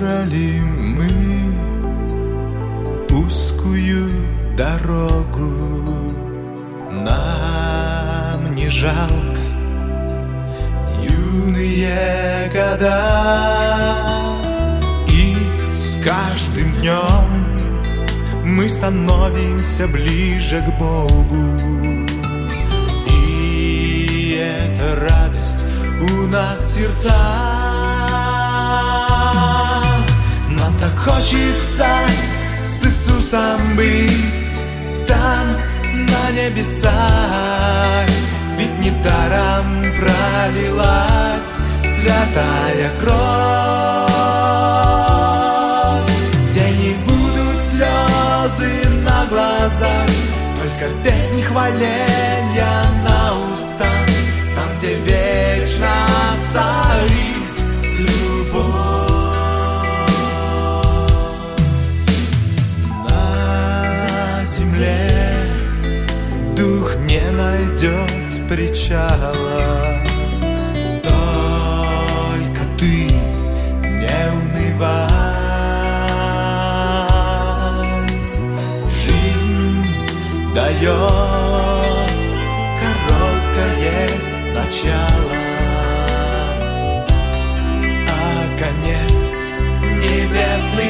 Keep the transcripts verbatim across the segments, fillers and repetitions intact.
выбрали мы узкую дорогу. Нам не жалко юные года, и с каждым днем мы становимся ближе к Богу. И эта радость у нас в сердцах. Нам так хочется с Иисусом быть там, на небесах. Ведь недаром пролилась святая кровь, где не будут слезы на глазах, только песни хваления на устах, там, где вечно царит любовь. На земле дух не найдет причала, только ты не унывай. Жизнь дает короткое начало, а конец небесный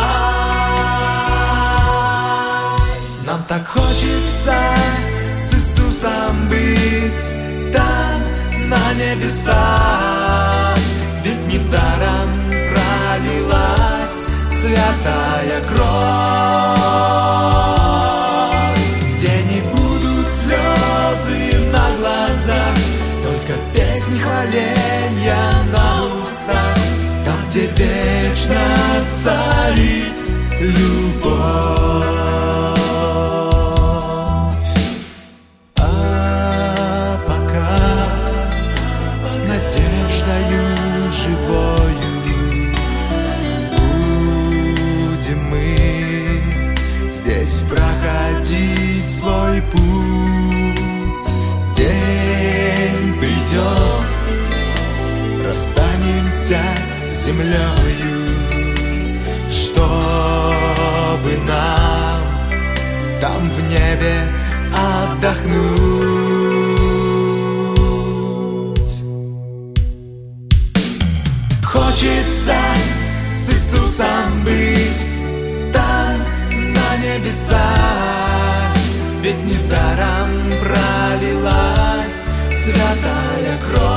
край. Нам так хочется с Иисусом быть там, на небесах. Ведь недаром пролилась святая кровь, где не будут слезы на глазах, только песни хваления на устах, там, где вечно царит любовь. Здесь проходить свой путь. День придет, расстанемся с землею, чтобы нам там в небе отдохнуть. Хочется с Иисусом быть там, на небесах. Ведь недаром пролилась святая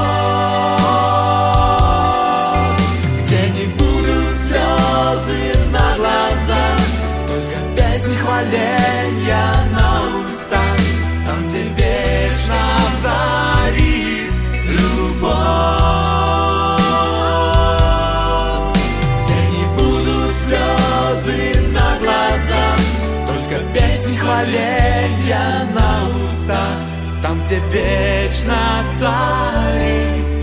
кровь, где не будут слезы на глазах, только песни хваления на устах, там, где вечно царит любовь, где не будут слезы на глазах, только песни хваления на устах, там, где вечно царит